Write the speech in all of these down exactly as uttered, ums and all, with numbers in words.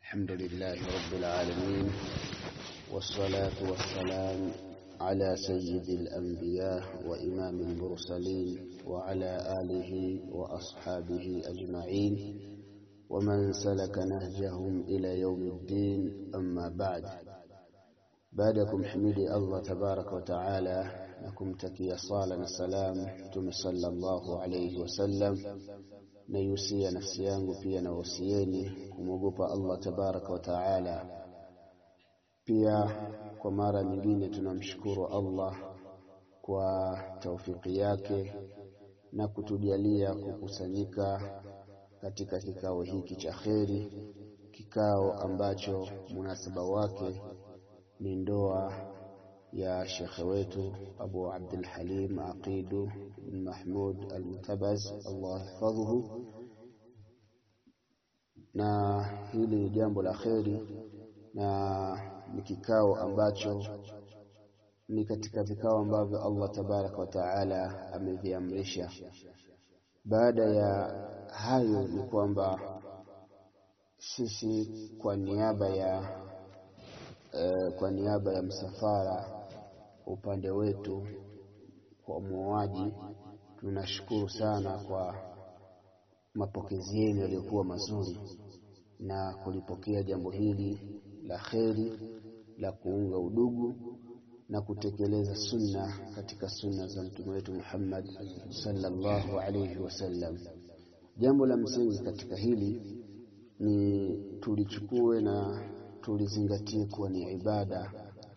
الحمد لله رب العالمين، والصلاة والسلام على سيد الأنبياء وإمام المرسلين وعلى آله وأصحابه أجمعين ومن سلك نهجهم إلى يوم الدين. أما بعد، بعدكم حمدي الله تبارك وتعالى لكم تكي صالة السلام تم صلى الله عليه وسلم. نيوسيا nafsi yangu pia na wasieni kumogopa Allah tabaraka wa taala. Pia kwa mara nyingine tunamshukuru Allah kwa taufiki yake na kutujalia kukusanyika katika kikao hiki cha kheri, kikao ambacho munasaba wake ni ndoa ya shekhe wetu Abu Abdul Halim Aqidu bin Mahmud Al-Mutabaz, Allah hifadhuhu. Na hili ni jambo la kheri na ni kikao ambacho ni katika vikao ambavyo Allah tabaraka wa taala ameviamrisha. Baada ya hayo ni kwamba sisi kwa niaba ya eh, kwa niaba ya msafara upande wetu kwa muaji, tunashukuru sana kwa mapokezi yenu yaliyokuwa mazuri na kulipokea jambo hili la kheri la kuunga udugu na kutekeleza sunna katika sunna za mtume wetu Muhammad sallallahu alayhi wasallam. Jambo la msingi katika hili ni tulichukue na tulizingatie kuwa ni ibada,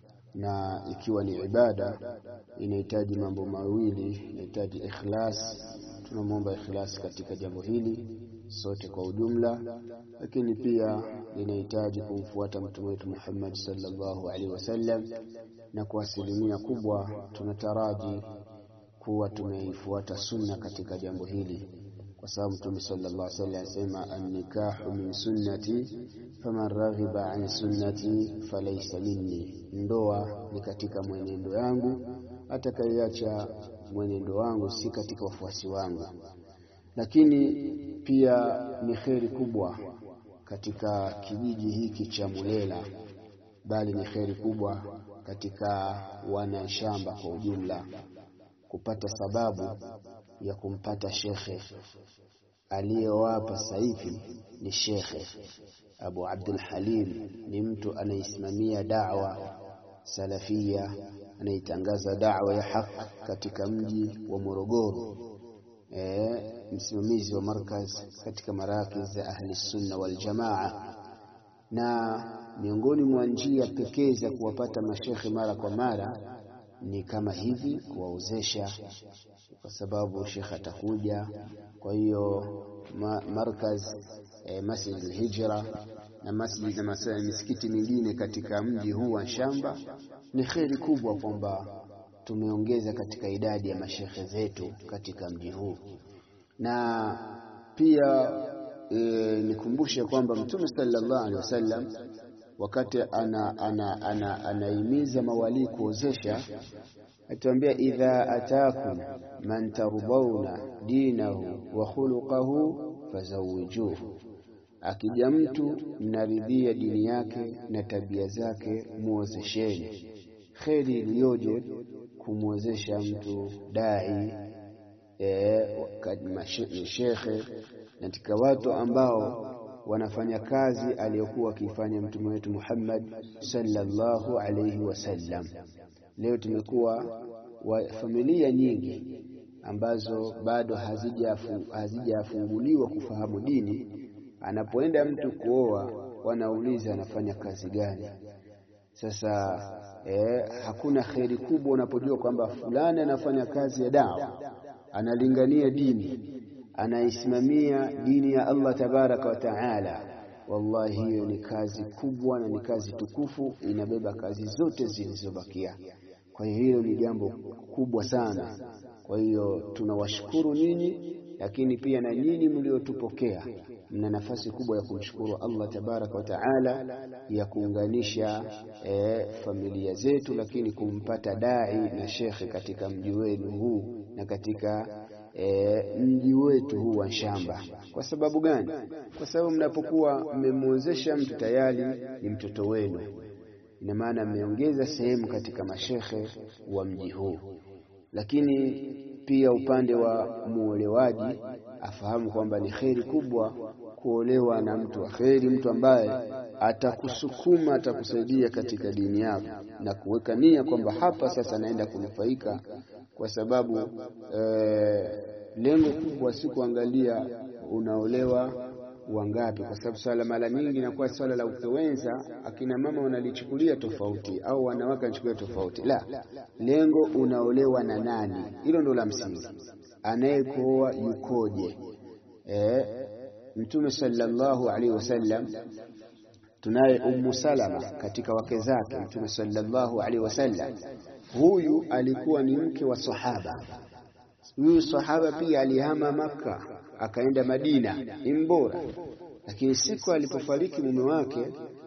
na ikiwa ni ibada inahitaji mambo mawili. Inahitaji ikhlas, tunamuomba ikhlas katika jambo hili sote kwa ujumla, lakini pia inahitaji kumfuata mtume wetu Muhammad sallallahu alaihi wasallam, na kwa asilimia kubwa tunataraji kuwa tumeifuata sunna katika jambo hili, kwa sababu mtume sallallahu alaihi wasallam anasema an-nikahu min sunnati faman raghiba an sunnati falaysa minni, ndoa ni katika mwenendo yangu, atakayeacha mwenendo wangu si katika wafuasi wangu. Lakini pia ni kheri kubwa katika kijiji hiki cha Mulela, bali ni kheri kubwa katika wana shamba kwa ujumla kupata sababu ya kumpata shekhe aliyowapa saifi. Ni shekhe Abu Abdul Halim, ni mtu anaisimamia da'wa salafia, anaitangaza da'wa ya haki katika mji wa Morogoro. Eh, msimamizi wa markaz katika marakiz za ahli sunna wal jamaa, na miongoni mwa njia pekee za kuwapata mashekhe mara kwa mara ni kama hivi, kuwaozesha, kwa sababu shekhe atakuja. Kwa hiyo ma, markaz eh, Masjid al-Hijra na masjid na masjid misikiti mingine katika mji huu wa shamba, ni kheri kubwa kwamba tumeongeza katika idadi ya mashekhe zetu katika mji huu. Na pia e, nikumbushe kwamba Mtume sallallahu alaihi wasallam wakati ana ana ana anaimiza mawali kuozesha, atuambia idha atakum man tarbawna dinahu wa khuluquhu fazawijuhu, akija mtu mnaridhia dini yake na tabia zake muozesheni. Kheri iliyoje kumwozesha mtu dai eh shekhe katika watu ambao wanafanya kazi aliyokuwa akifanya mtume wetu Muhammad sallallahu alayhi wasallam. Leo tumekuwa wa familia nyingi ambazo bado hazijafunguliwa kufahamu dini. Anapoenda mtu kuoa wanauliza anafanya kazi gani. Sasa eh, hakuna kheri kubwa unapojua kwamba fulani anafanya kazi ya dawa, analingania dini, anaisimamia dini ya Allah tabaraka wa taala. Wallahi hiyo ni kazi kubwa na ni kazi tukufu, inabeba kazi zote zilizobakia. Kwa hiyo hilo ni jambo kubwa sana. Kwa hiyo tunawashukuru nyinyi, lakini pia na nyinyi mliotupokea mna nafasi kubwa ya kumshukuru Allah tabaraka wa taala ya kuunganisha e, familia zetu, lakini kumpata dai na shekhe katika mji wenu huu na katika e, mji wetu huu wa shamba. Kwa sababu gani? Kwa sababu mnapokuwa mmemwozesha mtu tayari ni mtoto wenu, ina maana mmeongeza sehemu katika mashekhe wa mji huu. Lakini pia upande wa muolewaji afahamu kwamba ni kheri kubwa kuolewa na mtu wa kheri, mtu ambaye atakusukuma, atakusaidia katika dini yako na kuweka nia kwamba hapa sasa naenda kunufaika. Kwa sababu eh, lengo kubwa si kuangalia unaolewa wangapi, kwa sababu swala mara nyingi inakuwa swala la ukewenza, akina mama wanalichukulia tofauti au wanawake wanachukulia tofauti. La, lengo unaolewa na nani, hilo ndio la msingi. Anayekuoa yukoje? eh Mtume sallallahu alaihi wasallam, tunaye Ummu Salama katika wake zake Mtume sallallahu alaihi wasallam. Huyu alikuwa ni mke wa sahaba. Huyu sahaba pia alihama Makka akaenda Madina, ni mbora. Lakini siku alipofariki mume wake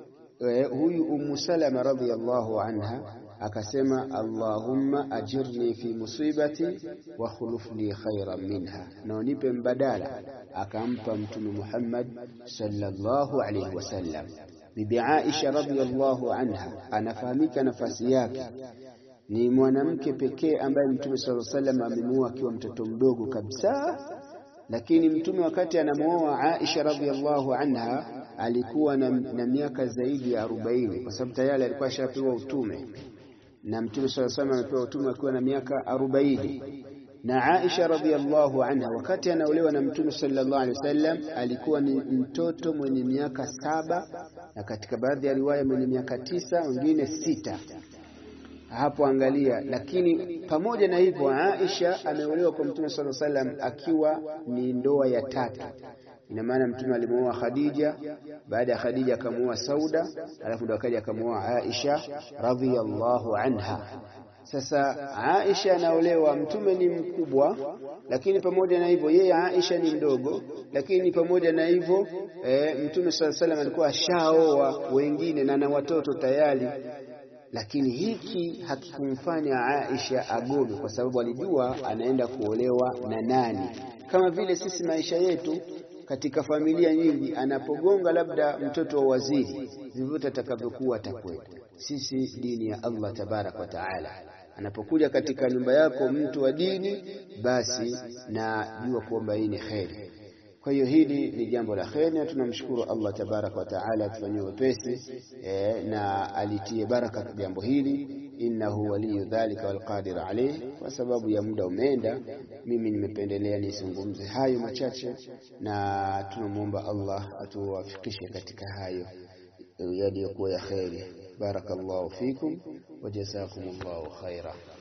huyu Ummu Salama radhiyallahu anha akasema, Allahumma ajirni fi musibati wa khuluf li khairan minha, na unipe mbadala. Akampa Mtume Muhammad sallallahu alaihi wasallam. Bibi Aisha radhiyallahu anha anafahamika nafasi yake, ni mwanamke pekee ambaye Mtume sallallahu alaihi wasallam amemuoa akiwa mtoto mdogo kabisa. Lakini Mtume wakati anamuoa Aisha radhiyallahu anha alikuwa na, na miaka zaidi ya arobaini, kwa sababu tayari alikuwa ashapewa utume, na Mtume sallallahu alaihi wasallam amepewa utume akiwa na miaka arobaini. Na Aisha radhiyallahu anha wakati anaolewa na Mtume sallallahu alaihi wasallam alikuwa ni mtoto mwenye miaka saba, na katika baadhi ya riwaya mwenye miaka tisa, wengine sita. Hapo angalia. Lakini pamoja na hivyo Aisha ameolewa kwa Mtume sallallahu alaihi wasallam akiwa ni ndoa ya tatu. Ina maana Mtume alimuoa Khadija, baada ya Khadija akamuoa Sauda, alafu ndo akaja akamuoa Aisha radhiyallahu anha. Sasa Aisha anaolewa, Mtume ni mkubwa, lakini pamoja na hivyo yeye Aisha ni mdogo. Lakini pamoja na hivyo e, Mtume sallallahu alaihi wasallam alikuwa ashaoa wengine na na watoto tayari. Lakini hiki hakikumfanya Aisha agome, kwa sababu alijua anaenda kuolewa na nani. Kama vile sisi maisha yetu katika familia nyingi, anapogonga labda mtoto wa waziri, vyovyote atakavyokuwa atakwenda. Sisi dini ya Allah tabarak wa taala, anapokuja katika nyumba yako mtu wa dini, basi na jua kwamba hii ni kheri. Kwa hiyo hili ni jambo la kheri, na tunamshukuru Allah tabarak wa taala atufanyie wepesi e, na alitie baraka jambo hili. Innahu waliyu dhalika wal qadir alayh. Kwa sababu ya muda umeenda, mimi nimependelea nizungumze hayo machache, na tunamuomba Allah atuwafikishe katika hayo yaliyokuwa ya kheri. Barakallahu fikum wa jazakumullahu khaira.